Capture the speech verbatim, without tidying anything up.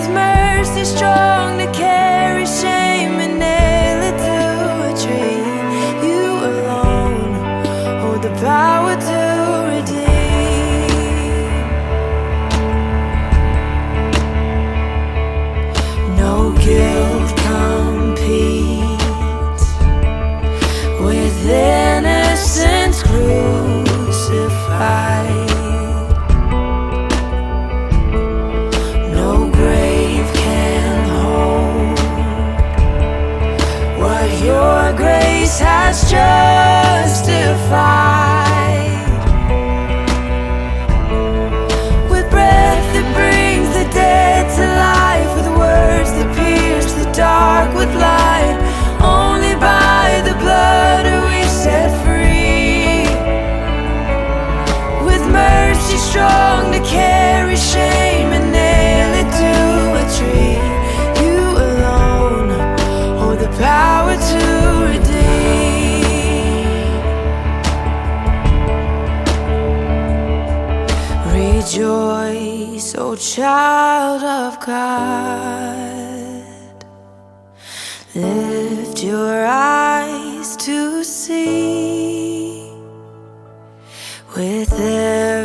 with mercy strong to carry shame and nail it to a tree. You alone hold the power to redeem. No guilt competes with innocence crucified. No grave can hold what your grace has justified. With breath that brings the dead to life, with words that pierce the dark with light, only by the blood are we set free. With mercy strong to carry shame and nail it to a tree. You alone hold the power to redeem. Rejoice, O child of God. Lift your eyes to see with every